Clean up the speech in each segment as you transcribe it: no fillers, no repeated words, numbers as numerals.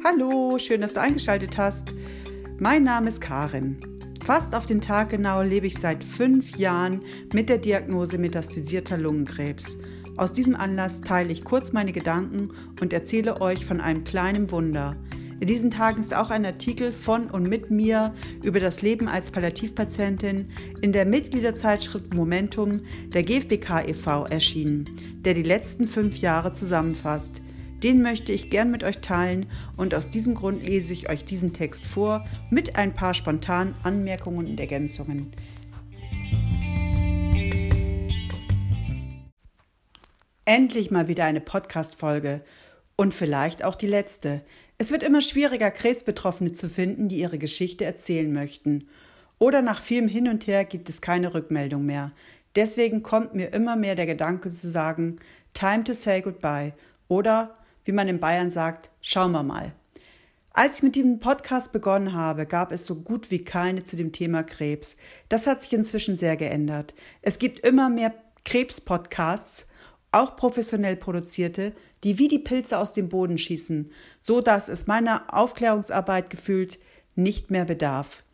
Hallo, schön, dass du eingeschaltet hast. Mein Name ist Karin. Fast auf den Tag genau lebe ich seit 5 Jahren mit der Diagnose metastasierter Lungenkrebs. Aus diesem Anlass teile ich kurz meine Gedanken und erzähle euch von einem kleinen Wunder. In diesen Tagen ist auch ein Artikel von und mit mir über das Leben als Palliativpatientin in der Mitgliederzeitschrift Momentum der GfBK e.V. erschienen, der die letzten 5 Jahre zusammenfasst. Den möchte ich gern mit euch teilen und aus diesem Grund lese ich euch diesen Text vor mit ein paar spontanen Anmerkungen und Ergänzungen. Endlich mal wieder eine Podcast-Folge und vielleicht auch die letzte. Es wird immer schwieriger, Krebsbetroffene zu finden, die ihre Geschichte erzählen möchten. Oder nach vielem Hin und Her gibt es keine Rückmeldung mehr. Deswegen kommt mir immer mehr der Gedanke zu sagen, time to say goodbye oder wie man in Bayern sagt, schauen wir mal. Als ich mit diesem Podcast begonnen habe, gab es so gut wie keine zu dem Thema Krebs. Das hat sich inzwischen sehr geändert. Es gibt immer mehr Krebs-Podcasts, auch professionell produzierte, die wie die Pilze aus dem Boden schießen, so dass es meiner Aufklärungsarbeit gefühlt nicht mehr bedarf.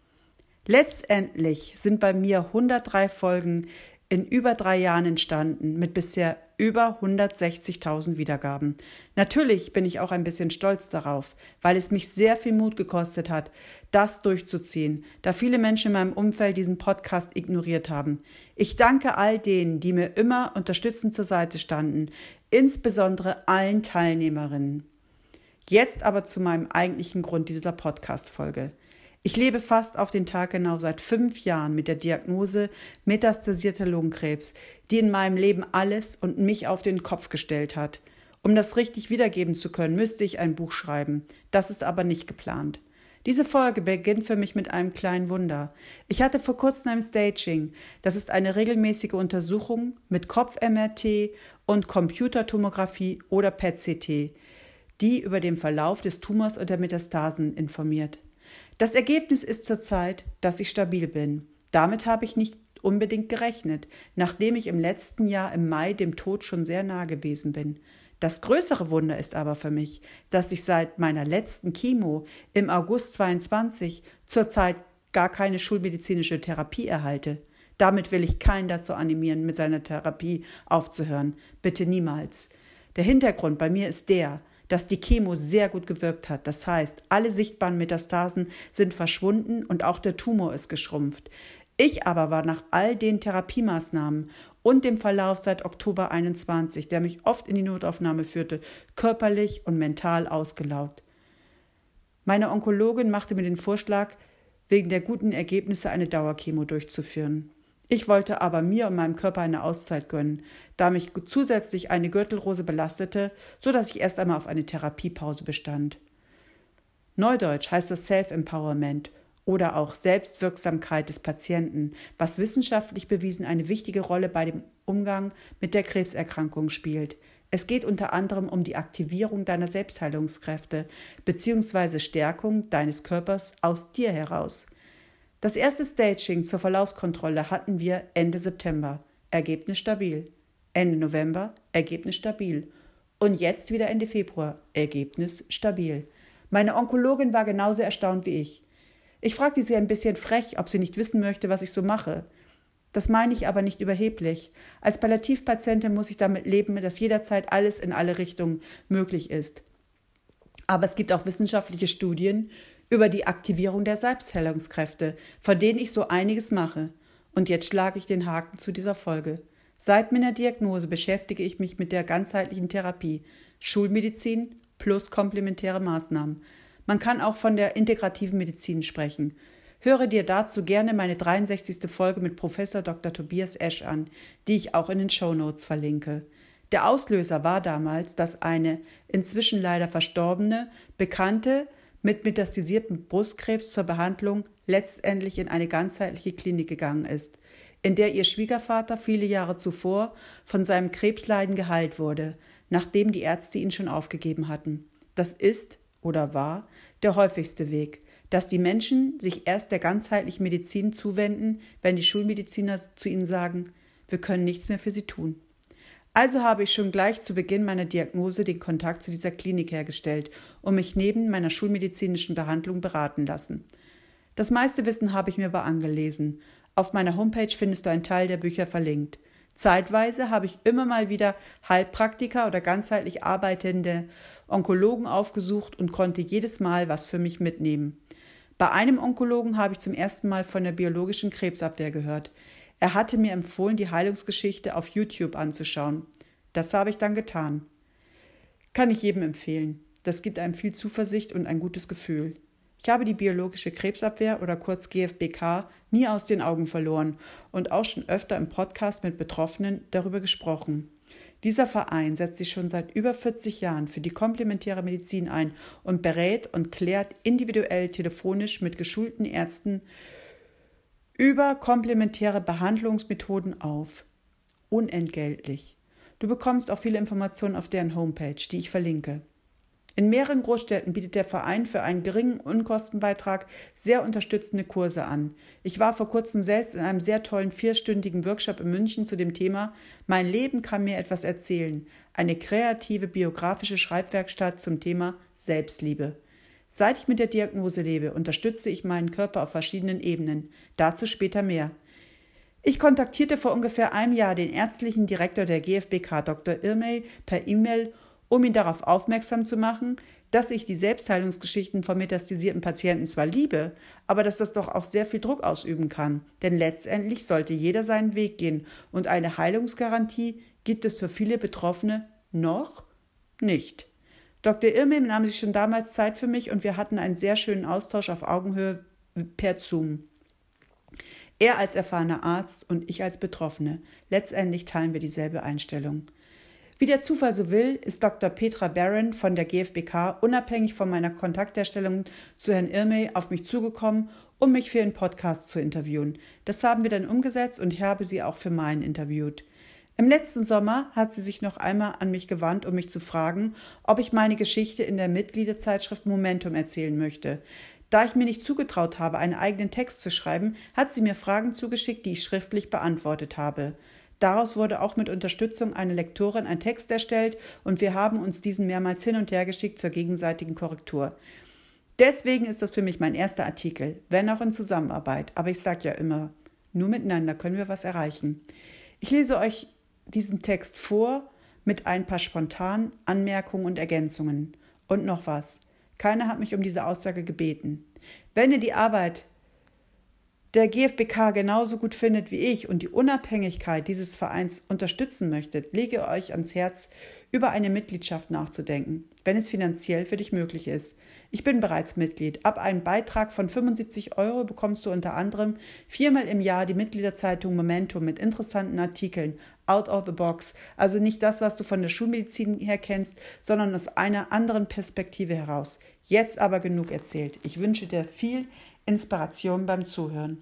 Letztendlich sind bei mir 103 Folgen in über 3 Jahren entstanden, mit bisher über 160.000 Wiedergaben. Natürlich bin ich auch ein bisschen stolz darauf, weil es mich sehr viel Mut gekostet hat, das durchzuziehen, da viele Menschen in meinem Umfeld diesen Podcast ignoriert haben. Ich danke all denen, die mir immer unterstützend zur Seite standen, insbesondere allen Teilnehmerinnen. Jetzt aber zu meinem eigentlichen Grund dieser Podcast-Folge. Ich lebe fast auf den Tag genau seit 5 Jahren mit der Diagnose metastasierter Lungenkrebs, die in meinem Leben alles und mich auf den Kopf gestellt hat. Um das richtig wiedergeben zu können, müsste ich ein Buch schreiben. Das ist aber nicht geplant. Diese Folge beginnt für mich mit einem kleinen Wunder. Ich hatte vor kurzem ein Staging. Das ist eine regelmäßige Untersuchung mit Kopf-MRT und Computertomographie oder PET-CT, die über den Verlauf des Tumors und der Metastasen informiert. Das Ergebnis ist zurzeit, dass ich stabil bin. Damit habe ich nicht unbedingt gerechnet, nachdem ich im letzten Jahr im Mai dem Tod schon sehr nah gewesen bin. Das größere Wunder ist aber für mich, dass ich seit meiner letzten Chemo im August 2022 zurzeit gar keine schulmedizinische Therapie erhalte. Damit will ich keinen dazu animieren, mit seiner Therapie aufzuhören. Bitte niemals. Der Hintergrund bei mir ist dass die Chemo sehr gut gewirkt hat. Das heißt, alle sichtbaren Metastasen sind verschwunden und auch der Tumor ist geschrumpft. Ich aber war nach all den Therapiemaßnahmen und dem Verlauf seit Oktober 21, der mich oft in die Notaufnahme führte, körperlich und mental ausgelaugt. Meine Onkologin machte mir den Vorschlag, wegen der guten Ergebnisse eine Dauerchemo durchzuführen. Ich wollte aber mir und meinem Körper eine Auszeit gönnen, da mich zusätzlich eine Gürtelrose belastete, sodass ich erst einmal auf eine Therapiepause bestand. Neudeutsch heißt das Self-Empowerment oder auch Selbstwirksamkeit des Patienten, was wissenschaftlich bewiesen eine wichtige Rolle bei dem Umgang mit der Krebserkrankung spielt. Es geht unter anderem um die Aktivierung deiner Selbstheilungskräfte bzw. Stärkung deines Körpers aus dir heraus. Das erste Staging zur Verlaufskontrolle hatten wir Ende September. Ergebnis stabil. Ende November. Ergebnis stabil. Und jetzt wieder Ende Februar. Ergebnis stabil. Meine Onkologin war genauso erstaunt wie ich. Ich fragte sie ein bisschen frech, ob sie nicht wissen möchte, was ich so mache. Das meine ich aber nicht überheblich. Als Palliativpatientin muss ich damit leben, dass jederzeit alles in alle Richtungen möglich ist. Aber es gibt auch wissenschaftliche Studien über die Aktivierung der Selbstheilungskräfte, von denen ich so einiges mache. Und jetzt schlage ich den Haken zu dieser Folge. Seit meiner Diagnose beschäftige ich mich mit der ganzheitlichen Therapie, Schulmedizin plus komplementäre Maßnahmen. Man kann auch von der integrativen Medizin sprechen. Höre dir dazu gerne meine 63. Folge mit Professor Dr. Tobias Esch an, die ich auch in den Shownotes verlinke. Der Auslöser war damals, dass eine inzwischen leider verstorbene Bekannte mit metastasiertem Brustkrebs zur Behandlung letztendlich in eine ganzheitliche Klinik gegangen ist, in der ihr Schwiegervater viele Jahre zuvor von seinem Krebsleiden geheilt wurde, nachdem die Ärzte ihn schon aufgegeben hatten. Das ist oder war der häufigste Weg, dass die Menschen sich erst der ganzheitlichen Medizin zuwenden, wenn die Schulmediziner zu ihnen sagen, wir können nichts mehr für sie tun. Also habe ich schon gleich zu Beginn meiner Diagnose den Kontakt zu dieser Klinik hergestellt und mich neben meiner schulmedizinischen Behandlung beraten lassen. Das meiste Wissen habe ich mir aber angelesen. Auf meiner Homepage findest du einen Teil der Bücher verlinkt. Zeitweise habe ich immer mal wieder Heilpraktiker oder ganzheitlich arbeitende Onkologen aufgesucht und konnte jedes Mal was für mich mitnehmen. Bei einem Onkologen habe ich zum ersten Mal von der biologischen Krebsabwehr gehört. Er hatte mir empfohlen, die Heilungsgeschichte auf YouTube anzuschauen. Das habe ich dann getan. Kann ich jedem empfehlen. Das gibt einem viel Zuversicht und ein gutes Gefühl. Ich habe die biologische Krebsabwehr oder kurz GfBK nie aus den Augen verloren und auch schon öfter im Podcast mit Betroffenen darüber gesprochen. Dieser Verein setzt sich schon seit über 40 Jahren für die komplementäre Medizin ein und berät und klärt individuell telefonisch mit geschulten Ärzten über komplementäre Behandlungsmethoden auf. Unentgeltlich. Du bekommst auch viele Informationen auf deren Homepage, die ich verlinke. In mehreren Großstädten bietet der Verein für einen geringen Unkostenbeitrag sehr unterstützende Kurse an. Ich war vor kurzem selbst in einem sehr tollen 4-stündigen Workshop in München zu dem Thema Mein Leben kann mir etwas erzählen. Eine kreative biografische Schreibwerkstatt zum Thema Selbstliebe. Seit ich mit der Diagnose lebe, unterstütze ich meinen Körper auf verschiedenen Ebenen. Dazu später mehr. Ich kontaktierte vor ungefähr einem Jahr den ärztlichen Direktor der GfBK, Dr. Irmey, per E-Mail, um ihn darauf aufmerksam zu machen, dass ich die Selbstheilungsgeschichten von metastasierten Patienten zwar liebe, aber dass das doch auch sehr viel Druck ausüben kann. Denn letztendlich sollte jeder seinen Weg gehen und eine Heilungsgarantie gibt es für viele Betroffene noch nicht. Dr. Irmem nahm sich schon damals Zeit für mich und wir hatten einen sehr schönen Austausch auf Augenhöhe per Zoom. Er als erfahrener Arzt und ich als Betroffene. Letztendlich teilen wir dieselbe Einstellung. Wie der Zufall so will, ist Dr. Petra Barron von der GfBK unabhängig von meiner Kontaktherstellung zu Herrn Irmey auf mich zugekommen, um mich für ihren Podcast zu interviewen. Das haben wir dann umgesetzt und ich habe sie auch für meinen interviewt. Im letzten Sommer hat sie sich noch einmal an mich gewandt, um mich zu fragen, ob ich meine Geschichte in der Mitgliederzeitschrift Momentum erzählen möchte. Da ich mir nicht zugetraut habe, einen eigenen Text zu schreiben, hat sie mir Fragen zugeschickt, die ich schriftlich beantwortet habe. Daraus wurde auch mit Unterstützung einer Lektorin ein Text erstellt und wir haben uns diesen mehrmals hin und her geschickt zur gegenseitigen Korrektur. Deswegen ist das für mich mein erster Artikel, wenn auch in Zusammenarbeit. Aber ich sage ja immer, nur miteinander können wir was erreichen. Ich lese euch diesen Text vor mit ein paar spontanen Anmerkungen und Ergänzungen. Und noch was. Keiner hat mich um diese Aussage gebeten. Wenn ihr die Arbeit der GfBK genauso gut findet wie ich und die Unabhängigkeit dieses Vereins unterstützen möchtet, lege euch ans Herz, über eine Mitgliedschaft nachzudenken, wenn es finanziell für dich möglich ist. Ich bin bereits Mitglied. Ab einem Beitrag von 75 € bekommst du unter anderem 4-mal im Jahr die Mitgliederzeitung Momentum mit interessanten Artikeln, out of the box, also nicht das, was du von der Schulmedizin her kennst, sondern aus einer anderen Perspektive heraus. Jetzt aber genug erzählt. Ich wünsche dir viel Inspiration beim Zuhören.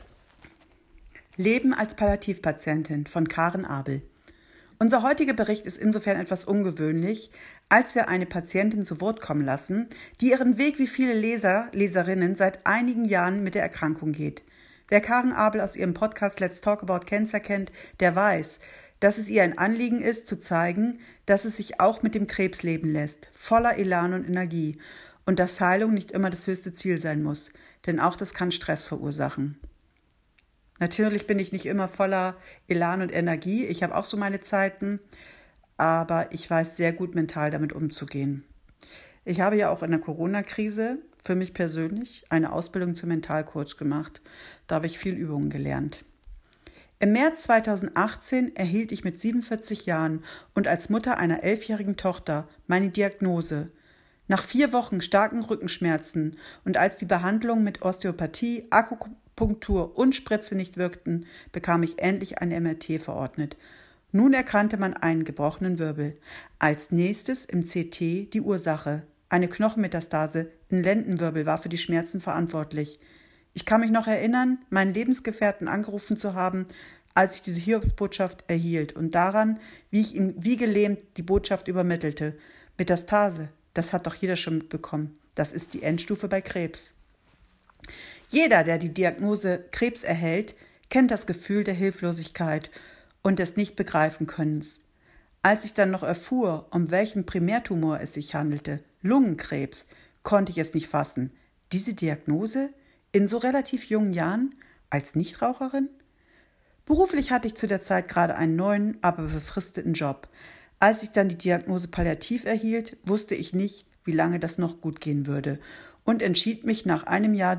Leben als Palliativpatientin von Karen Abel. Unser heutiger Bericht ist insofern etwas ungewöhnlich, als wir eine Patientin zu Wort kommen lassen, die ihren Weg wie viele Leserinnen seit einigen Jahren mit der Erkrankung geht. Wer Karen Abel aus ihrem Podcast Let's Talk About Cancer kennt, der weiß, dass es ihr ein Anliegen ist, zu zeigen, dass es sich auch mit dem Krebs leben lässt, voller Elan und Energie, und dass Heilung nicht immer das höchste Ziel sein muss, denn auch das kann Stress verursachen. Natürlich bin ich nicht immer voller Elan und Energie, ich habe auch so meine Zeiten, aber ich weiß sehr gut mental damit umzugehen. Ich habe ja auch in der Corona-Krise für mich persönlich eine Ausbildung zum Mentalcoach gemacht. Da habe ich viel Übungen gelernt. Im März 2018 erhielt ich mit 47 Jahren und als Mutter einer 11-jährigen Tochter meine Diagnose. Nach 4 Wochen starken Rückenschmerzen und als die Behandlung mit Osteopathie, Akupunktur und Spritze nicht wirkten, bekam ich endlich ein MRT verordnet. Nun erkannte man einen gebrochenen Wirbel. Als nächstes im CT die Ursache. Eine Knochenmetastase im Lendenwirbel war für die Schmerzen verantwortlich. Ich kann mich noch erinnern, meinen Lebensgefährten angerufen zu haben, als ich diese Hiobsbotschaft erhielt und daran, wie ich ihm wie gelähmt die Botschaft übermittelte. Metastase, das hat doch jeder schon mitbekommen. Das ist die Endstufe bei Krebs. Jeder, der die Diagnose Krebs erhält, kennt das Gefühl der Hilflosigkeit und des Nicht-Begreifen-Könnens. Als ich dann noch erfuhr, um welchen Primärtumor es sich handelte, Lungenkrebs, konnte ich es nicht fassen. Diese Diagnose? In so relativ jungen Jahren? Als Nichtraucherin? Beruflich hatte ich zu der Zeit gerade einen neuen, aber befristeten Job. Als ich dann die Diagnose palliativ erhielt, wusste ich nicht, wie lange das noch gut gehen würde und entschied mich nach einem Jahr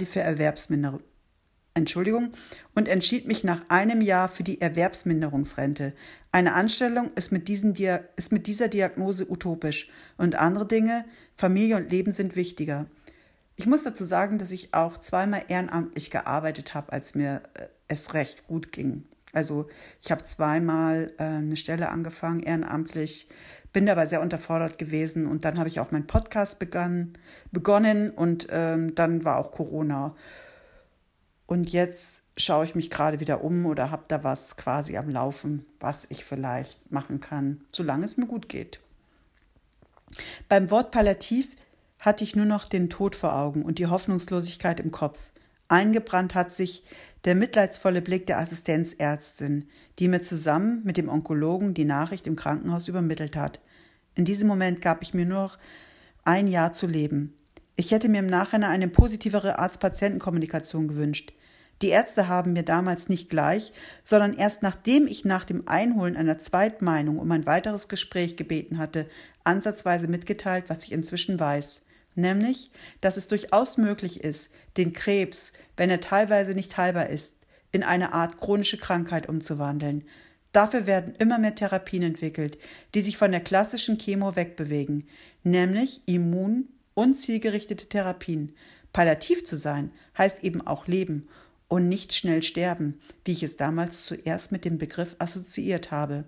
für die Erwerbsminderungsrente. Eine Anstellung ist mit dieser Diagnose utopisch und andere Dinge, Familie und Leben, sind wichtiger. Ich muss dazu sagen, dass ich auch zweimal ehrenamtlich gearbeitet habe, als mir es recht gut ging. Also ich habe zweimal eine Stelle angefangen, ehrenamtlich, bin dabei sehr unterfordert gewesen und dann habe ich auch meinen Podcast begonnen und dann war auch Corona. Und jetzt schaue ich mich gerade wieder um oder habe da was quasi am Laufen, was ich vielleicht machen kann, solange es mir gut geht. Beim Wort palliativ hatte ich nur noch den Tod vor Augen und die Hoffnungslosigkeit im Kopf. Eingebrannt hat sich der mitleidsvolle Blick der Assistenzärztin, die mir zusammen mit dem Onkologen die Nachricht im Krankenhaus übermittelt hat. In diesem Moment gab ich mir nur noch ein Jahr zu leben. Ich hätte mir im Nachhinein eine positivere Arzt-Patienten-Kommunikation gewünscht. Die Ärzte haben mir damals nicht gleich, sondern erst nachdem ich nach dem Einholen einer Zweitmeinung um ein weiteres Gespräch gebeten hatte, ansatzweise mitgeteilt, was ich inzwischen weiß. Nämlich, dass es durchaus möglich ist, den Krebs, wenn er teilweise nicht heilbar ist, in eine Art chronische Krankheit umzuwandeln. Dafür werden immer mehr Therapien entwickelt, die sich von der klassischen Chemo wegbewegen, nämlich immun- und zielgerichtete Therapien. Palliativ zu sein heißt eben auch leben und nicht schnell sterben, wie ich es damals zuerst mit dem Begriff assoziiert habe.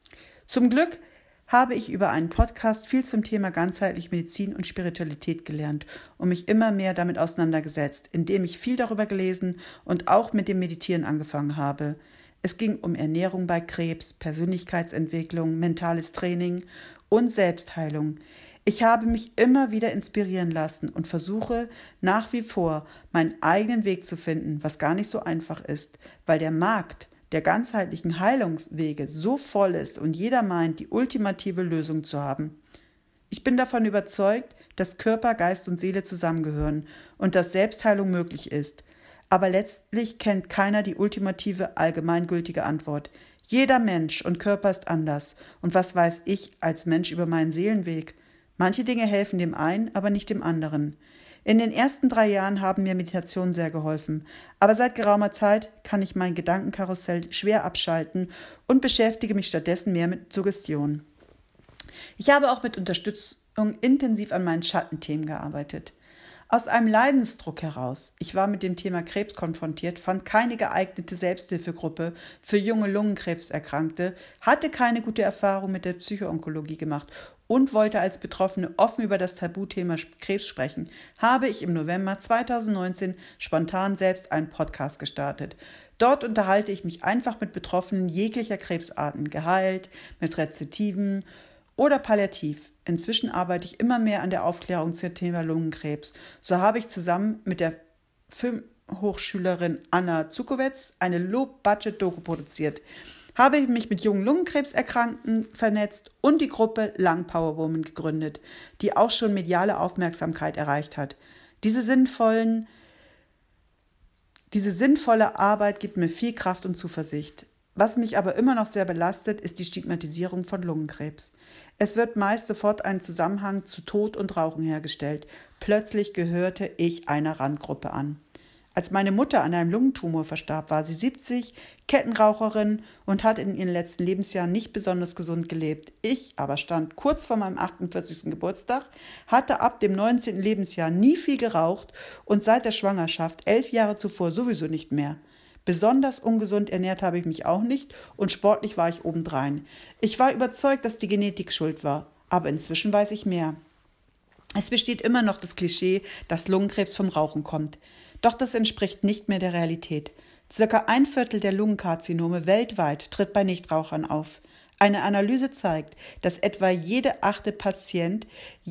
Zum Glück habe ich über einen Podcast viel zum Thema ganzheitliche Medizin und Spiritualität gelernt und mich immer mehr damit auseinandergesetzt, indem ich viel darüber gelesen und auch mit dem Meditieren angefangen habe. Es ging um Ernährung bei Krebs, Persönlichkeitsentwicklung, mentales Training und Selbstheilung. Ich habe mich immer wieder inspirieren lassen und versuche nach wie vor, meinen eigenen Weg zu finden, was gar nicht so einfach ist, weil der Markt der ganzheitlichen Heilungswege so voll ist und jeder meint, die ultimative Lösung zu haben. Ich bin davon überzeugt, dass Körper, Geist und Seele zusammengehören und dass Selbstheilung möglich ist. Aber letztlich kennt keiner die ultimative, allgemeingültige Antwort. Jeder Mensch und Körper ist anders. Und was weiß ich als Mensch über meinen Seelenweg? Manche Dinge helfen dem einen, aber nicht dem anderen. In den ersten 3 Jahren haben mir Meditationen sehr geholfen, aber seit geraumer Zeit kann ich mein Gedankenkarussell schwer abschalten und beschäftige mich stattdessen mehr mit Suggestion. Ich habe auch mit Unterstützung intensiv an meinen Schattenthemen gearbeitet. Aus einem Leidensdruck heraus, ich war mit dem Thema Krebs konfrontiert, fand keine geeignete Selbsthilfegruppe für junge Lungenkrebserkrankte, hatte keine gute Erfahrung mit der Psychoonkologie gemacht und wollte als Betroffene offen über das Tabuthema Krebs sprechen, habe ich im November 2019 spontan selbst einen Podcast gestartet. Dort unterhalte ich mich einfach mit Betroffenen jeglicher Krebsarten, geheilt, mit Rezidtiven oder palliativ. Inzwischen arbeite ich immer mehr an der Aufklärung zum Thema Lungenkrebs. So habe ich zusammen mit der Filmhochschülerin Anna Zukowetz eine Low-Budget-Doku produziert. Habe ich mich mit jungen Lungenkrebserkrankten vernetzt und die Gruppe Lung Power Woman gegründet, die auch schon mediale Aufmerksamkeit erreicht hat. Diese sinnvolle Arbeit gibt mir viel Kraft und Zuversicht. Was mich aber immer noch sehr belastet, ist die Stigmatisierung von Lungenkrebs. Es wird meist sofort ein Zusammenhang zu Tod und Rauchen hergestellt. Plötzlich gehörte ich einer Randgruppe an. Als meine Mutter an einem Lungentumor verstarb, war sie 70, Kettenraucherin und hat in ihren letzten Lebensjahren nicht besonders gesund gelebt. Ich aber stand kurz vor meinem 48. Geburtstag, hatte ab dem 19. Lebensjahr nie viel geraucht und seit der Schwangerschaft 11 Jahre zuvor sowieso nicht mehr. Besonders ungesund ernährt habe ich mich auch nicht und sportlich war ich obendrein. Ich war überzeugt, dass die Genetik schuld war, aber inzwischen weiß ich mehr. Es besteht immer noch das Klischee, dass Lungenkrebs vom Rauchen kommt. Doch das entspricht nicht mehr der Realität. Circa 1/4 der Lungenkarzinome weltweit tritt bei Nichtrauchern auf. Eine Analyse zeigt, dass etwa jeder achte Patient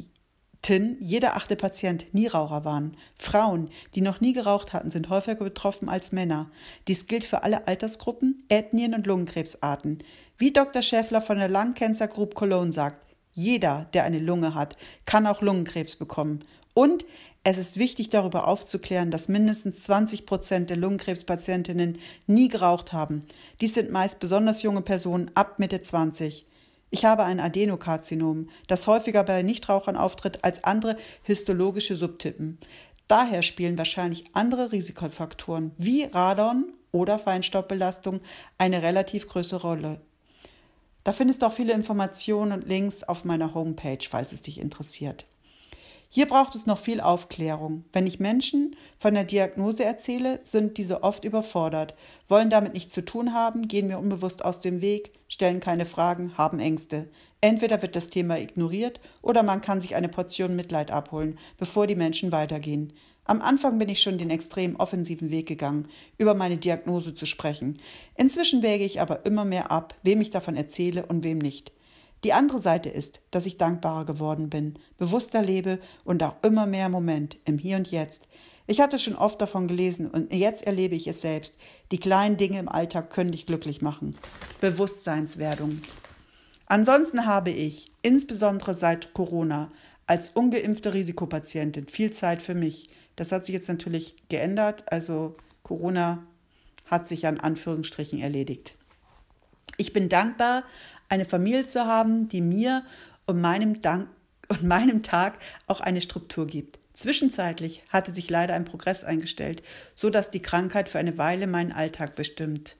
Nieraucher waren. Frauen, die noch nie geraucht hatten, sind häufiger betroffen als Männer. Dies gilt für alle Altersgruppen, Ethnien und Lungenkrebsarten. Wie Dr. Schäffler von der Lung Cancer Group Cologne sagt, jeder, der eine Lunge hat, kann auch Lungenkrebs bekommen. Und es ist wichtig, darüber aufzuklären, dass mindestens 20% der Lungenkrebspatientinnen nie geraucht haben. Dies sind meist besonders junge Personen ab Mitte 20. Ich habe ein Adenokarzinom, das häufiger bei Nichtrauchern auftritt als andere histologische Subtypen. Daher spielen wahrscheinlich andere Risikofaktoren wie Radon oder Feinstaubbelastung eine relativ größere Rolle. Da findest du auch viele Informationen und Links auf meiner Homepage, falls es dich interessiert. Hier braucht es noch viel Aufklärung. Wenn ich Menschen von der Diagnose erzähle, sind diese oft überfordert, wollen damit nichts zu tun haben, gehen mir unbewusst aus dem Weg, stellen keine Fragen, haben Ängste. Entweder wird das Thema ignoriert oder man kann sich eine Portion Mitleid abholen, bevor die Menschen weitergehen. Am Anfang bin ich schon den extrem offensiven Weg gegangen, über meine Diagnose zu sprechen. Inzwischen wäge ich aber immer mehr ab, wem ich davon erzähle und wem nicht. Die andere Seite ist, dass ich dankbarer geworden bin, bewusster lebe und auch immer mehr im Moment, im Hier und Jetzt. Ich hatte schon oft davon gelesen und jetzt erlebe ich es selbst. Die kleinen Dinge im Alltag können dich glücklich machen. Bewusstseinswerdung. Ansonsten habe ich, insbesondere seit Corona, als ungeimpfte Risikopatientin viel Zeit für mich. Das hat sich jetzt natürlich geändert, also Corona hat sich an Anführungsstrichen erledigt. Ich bin dankbar, eine Familie zu haben, die mir und meinem Tag auch eine Struktur gibt. Zwischenzeitlich hatte sich leider ein Progress eingestellt, so dass die Krankheit für eine Weile meinen Alltag bestimmte.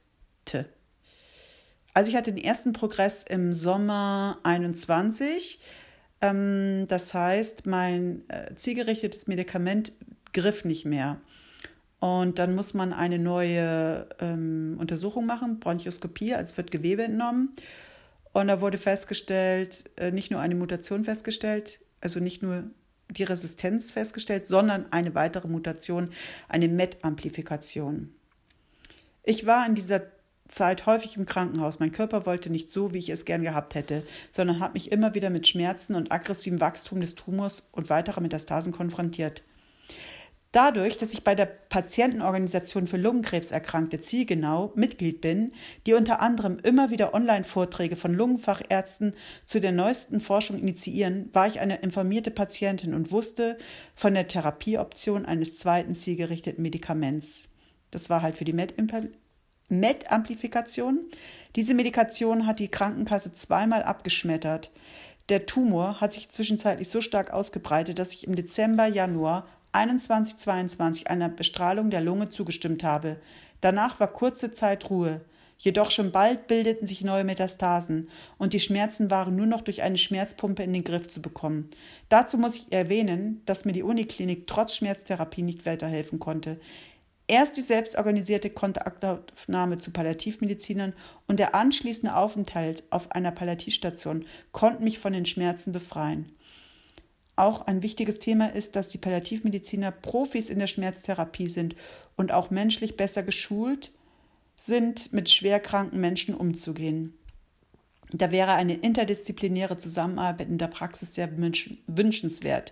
Also ich hatte den ersten Progress im Sommer 21. Das heißt, mein zielgerichtetes Medikament griff nicht mehr. Und dann muss man eine neue Untersuchung machen, Bronchoskopie, also wird Gewebe entnommen. Und da wurde festgestellt, nicht nur eine Mutation festgestellt, also nicht nur die Resistenz festgestellt, sondern eine weitere Mutation, eine MET-Amplifikation. Ich war in dieser Zeit häufig im Krankenhaus. Mein Körper wollte nicht so, wie ich es gern gehabt hätte, sondern hat mich immer wieder mit Schmerzen und aggressivem Wachstum des Tumors und weiterer Metastasen konfrontiert. Dadurch, dass ich bei der Patientenorganisation für Lungenkrebserkrankte Zielgenau Mitglied bin, die unter anderem immer wieder Online-Vorträge von Lungenfachärzten zu der neuesten Forschung initiieren, war ich eine informierte Patientin und wusste von der Therapieoption eines zweiten zielgerichteten Medikaments. Das war halt für die MET-Amplifikation. Diese Medikation hat die Krankenkasse zweimal abgeschmettert. Der Tumor hat sich zwischenzeitlich so stark ausgebreitet, dass ich im Dezember, Januar 2021 einer Bestrahlung der Lunge zugestimmt habe. Danach war kurze Zeit Ruhe. Jedoch schon bald bildeten sich neue Metastasen und die Schmerzen waren nur noch durch eine Schmerzpumpe in den Griff zu bekommen. Dazu muss ich erwähnen, dass mir die Uniklinik trotz Schmerztherapie nicht weiterhelfen konnte. Erst die selbstorganisierte Kontaktaufnahme zu Palliativmedizinern und der anschließende Aufenthalt auf einer Palliativstation konnten mich von den Schmerzen befreien. Auch ein wichtiges Thema ist, dass die Palliativmediziner Profis in der Schmerztherapie sind und auch menschlich besser geschult sind, mit schwerkranken Menschen umzugehen. Da wäre eine interdisziplinäre Zusammenarbeit in der Praxis sehr wünschenswert.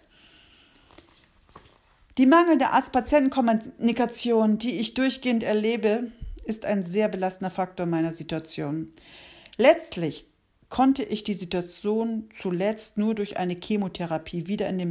Die mangelnde Arzt-Patienten-Kommunikation, die ich durchgehend erlebe, ist ein sehr belastender Faktor meiner Situation. Letztlich konnte ich die Situation zuletzt nur durch eine Chemotherapie wieder in den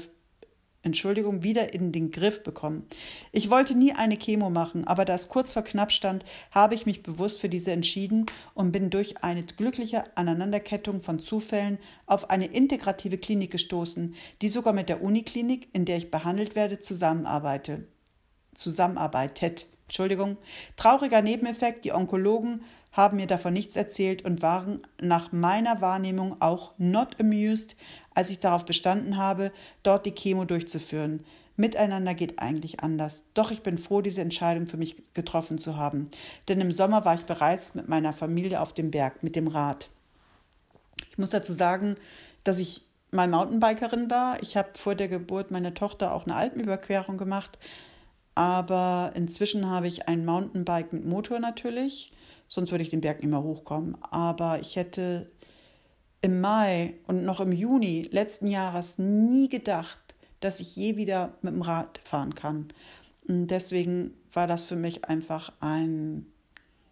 Griff bekommen. Ich wollte nie eine Chemo machen, aber da es kurz vor knapp stand, habe ich mich bewusst für diese entschieden und bin durch eine glückliche Aneinanderkettung von Zufällen auf eine integrative Klinik gestoßen, die sogar mit der Uniklinik, in der ich behandelt werde, zusammenarbeitet. Trauriger Nebeneffekt, die Onkologen haben mir davon nichts erzählt und waren nach meiner Wahrnehmung auch not amused, als ich darauf bestanden habe, dort die Chemo durchzuführen. Miteinander geht eigentlich anders. Doch ich bin froh, diese Entscheidung für mich getroffen zu haben. Denn im Sommer war ich bereits mit meiner Familie auf dem Berg, mit dem Rad. Ich muss dazu sagen, dass ich mal Mountainbikerin war. Ich habe vor der Geburt meiner Tochter auch eine Alpenüberquerung gemacht. Aber inzwischen habe ich ein Mountainbike mit Motor natürlich. Sonst würde ich den Berg nicht mehr hochkommen. Aber ich hätte im Mai und noch im Juni letzten Jahres nie gedacht, dass ich je wieder mit dem Rad fahren kann. Und deswegen war das für mich einfach ein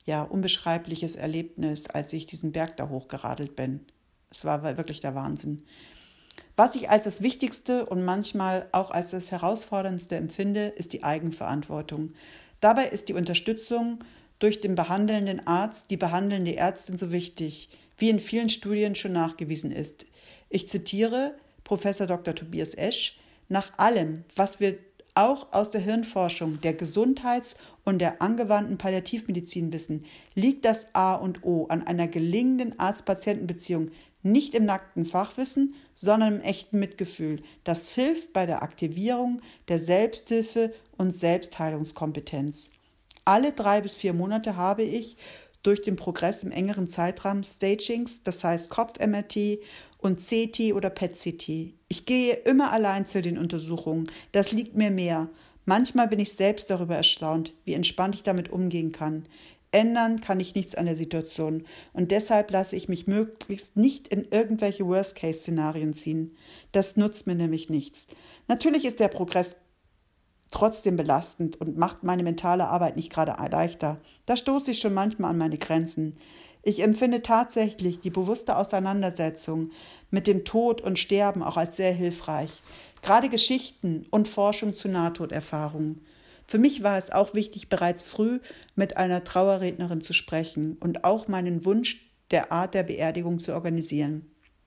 unbeschreibliches Erlebnis, als ich diesen Berg da hochgeradelt bin. Es war wirklich der Wahnsinn. Was ich als das Wichtigste und manchmal auch als das Herausforderndste empfinde, ist die Eigenverantwortung. Dabei ist die Unterstützung durch den behandelnden Arzt, die behandelnde Ärztin so wichtig, wie in vielen Studien schon nachgewiesen ist. Ich zitiere Professor Dr. Tobias Esch: Nach allem, was wir auch aus der Hirnforschung, der Gesundheits- und der angewandten Palliativmedizin wissen, liegt das A und O an einer gelingenden Arzt-Patienten-Beziehung nicht im nackten Fachwissen, sondern im echten Mitgefühl. Das hilft bei der Aktivierung der Selbsthilfe und Selbstheilungskompetenz. Alle 3 bis 4 Monate habe ich durch den Progress im engeren Zeitraum Stagings, das heißt Kopf-MRT und CT oder PET-CT. Ich gehe immer allein zu den Untersuchungen. Das liegt mir mehr. Manchmal bin ich selbst darüber erstaunt, wie entspannt ich damit umgehen kann. Ändern kann ich nichts an der Situation und deshalb lasse ich mich möglichst nicht in irgendwelche Worst-Case-Szenarien ziehen. Das nutzt mir nämlich nichts. Natürlich ist der Progress trotzdem belastend und macht meine mentale Arbeit nicht gerade leichter. Da stoße ich schon manchmal an meine Grenzen. Ich empfinde tatsächlich die bewusste Auseinandersetzung mit dem Tod und Sterben auch als sehr hilfreich. Gerade Geschichten und Forschung zu Nahtoderfahrungen. Für mich war es auch wichtig, bereits früh mit einer Trauerrednerin zu sprechen und auch meinen Wunsch der Art der Beerdigung zu organisieren.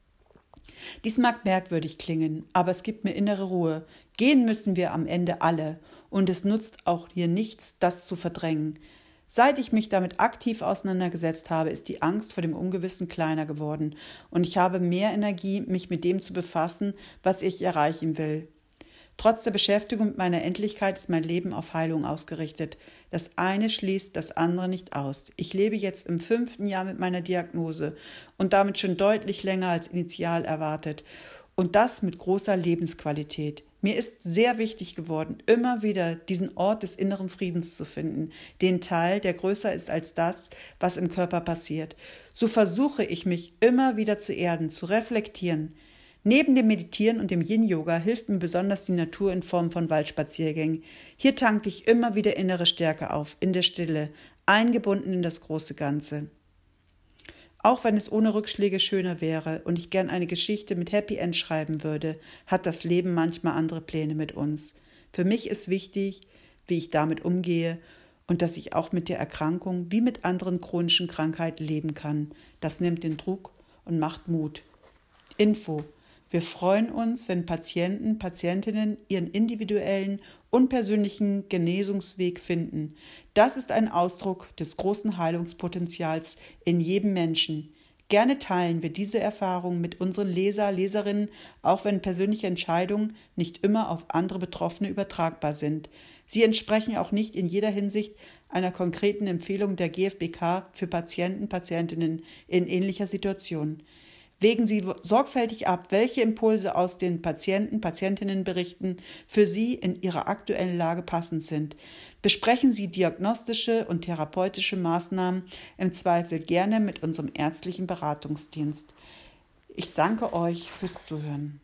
Dies mag merkwürdig klingen, aber es gibt mir innere Ruhe. Gehen müssen wir am Ende alle und es nutzt auch hier nichts, das zu verdrängen. Seit ich mich damit aktiv auseinandergesetzt habe, ist die Angst vor dem Ungewissen kleiner geworden und ich habe mehr Energie, mich mit dem zu befassen, was ich erreichen will. Trotz der Beschäftigung mit meiner Endlichkeit ist mein Leben auf Heilung ausgerichtet. Das eine schließt das andere nicht aus. Ich lebe jetzt im 5. Jahr mit meiner Diagnose und damit schon deutlich länger als initial erwartet. Und das mit großer Lebensqualität. Mir ist sehr wichtig geworden, immer wieder diesen Ort des inneren Friedens zu finden, den Teil, der größer ist als das, was im Körper passiert. So versuche ich mich immer wieder zu erden, zu reflektieren. Neben dem Meditieren und dem Yin-Yoga hilft mir besonders die Natur in Form von Waldspaziergängen. Hier tanke ich immer wieder innere Stärke auf, in der Stille, eingebunden in das große Ganze. Auch wenn es ohne Rückschläge schöner wäre und ich gern eine Geschichte mit Happy End schreiben würde, hat das Leben manchmal andere Pläne mit uns. Für mich ist wichtig, wie ich damit umgehe und dass ich auch mit der Erkrankung wie mit anderen chronischen Krankheiten leben kann. Das nimmt den Druck und macht Mut. Info: Wir freuen uns, wenn Patienten, Patientinnen ihren individuellen und persönlichen Genesungsweg finden. Das ist ein Ausdruck des großen Heilungspotenzials in jedem Menschen. Gerne teilen wir diese Erfahrung mit unseren Leser, Leserinnen, auch wenn persönliche Entscheidungen nicht immer auf andere Betroffene übertragbar sind. Sie entsprechen auch nicht in jeder Hinsicht einer konkreten Empfehlung der GfBK für Patienten, Patientinnen in ähnlicher Situation. Wägen Sie sorgfältig ab, welche Impulse aus den Patienten, Patientinnenberichten für Sie in Ihrer aktuellen Lage passend sind. Besprechen Sie diagnostische und therapeutische Maßnahmen im Zweifel gerne mit unserem ärztlichen Beratungsdienst. Ich danke euch fürs Zuhören.